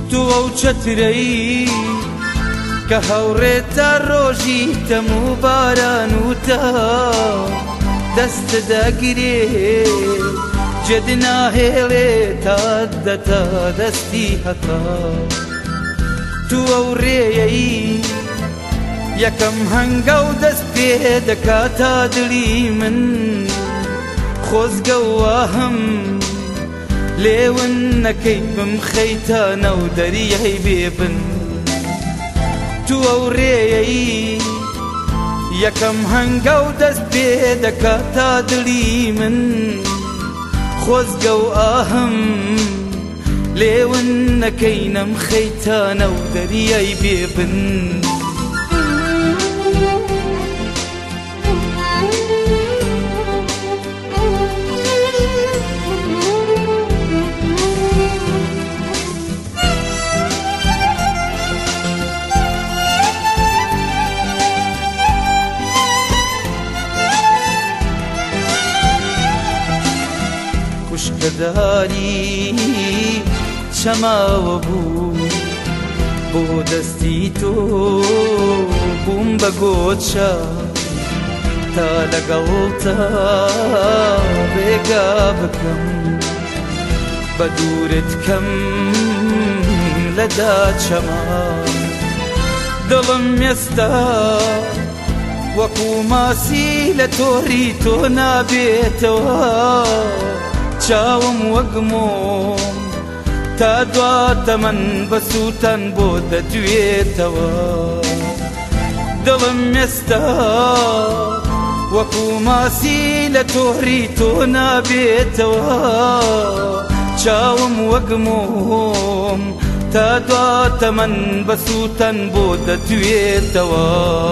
تو ئەو چەترەی کە هەوڕێتە ڕۆژی تەموو باران و تا دەست دەگرێ جێت ناهێڵێ تا دەتا دەستی هەتا تو ئەو ڕێیەی یەکەم هەنگە و دەست پێ دەکات تا دڵی من خۆزگە واهەم لێون نەکەی بمخەیتە نەو دەریای بێبن تو ئەو ڕێیەی یەکەم هەنگە و دەست پێ دەکات تا دڵی من خۆزگە و ئاهەم لێون نەکەی نەمخەیتە نەو دەریای بێبن خوشکەداری چەماوە بوو بۆ دەستی تۆ بووم بە گۆچە تا لەگەڵتا ڕێگا بکەم بە دوورت کەم لەدا چەمان دڵم ئێستا وەکو ماسی لە تۆری تۆ نابێتەوە چاوم وەک مۆم تا دواتە من بە سووتەن بۆ دەدوێتەوە دڵم ئێستا وەکو ماسی لە تۆری تۆ نابێتەوە چاوم وەک مۆم تا دواتە من بە سووتەن بۆ دەدوێتەوە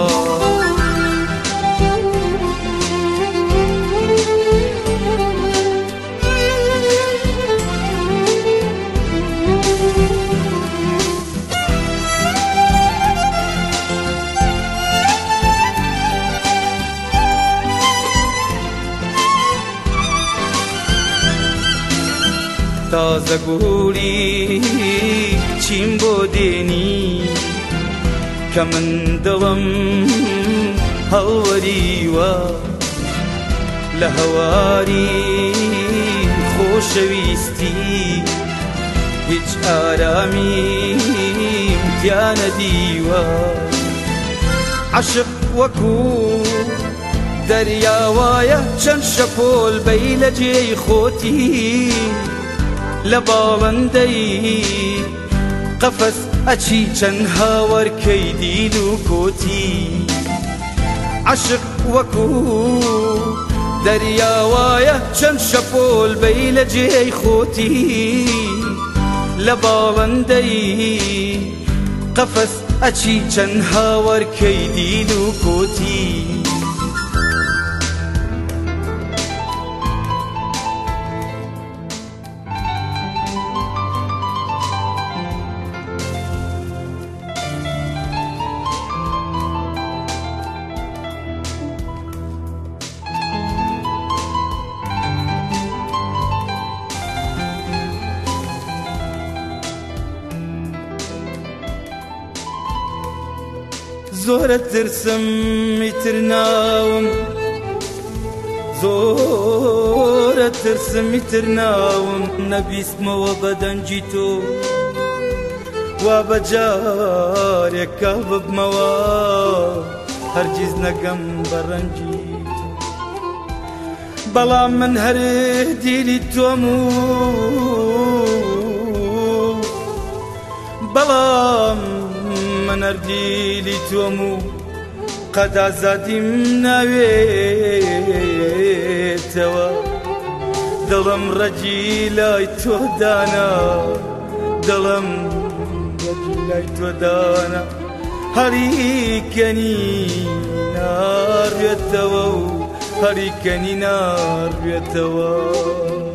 تازە گوڵی چیم بۆ دێنی کە من دڵم هەڵوەریوە لە هەواری خۆشەویستی هیچ ئارامیم تیا نەدیوە عەشق وەکو دەریاوایە چەند شەپۆل بەی لە جێی خۆتی لە باڵندەی قەفەس ئەچی چەند هاوەرکەی دیل و کۆتی عەشق وەکو دەریاوایە چەند شەپۆل بەی لە جێی خۆتی لە باڵندەی قەفەس ئەچی چەند هاوەرکەی دیل و کۆتی زۆرە ترسم ئیتر ناوم زۆرە ترسم ئیتر ناوم نەبیستمەوە بەدەنجی تۆ وا بەجارێکە ببمەوە هەرگیز نەگەم بە ڕەنجی بەڵام من هەر دیلی تۆم و بەڵام من هەردیلی تۆم و قەت ئازادیم ناوێتەوە دڵم ڕەجی لای تۆ دانا دڵم ڕەجی لای تۆ دانا هەریکەنی ناڕوێتەوە و هەریکەنی ناڕوێتەوە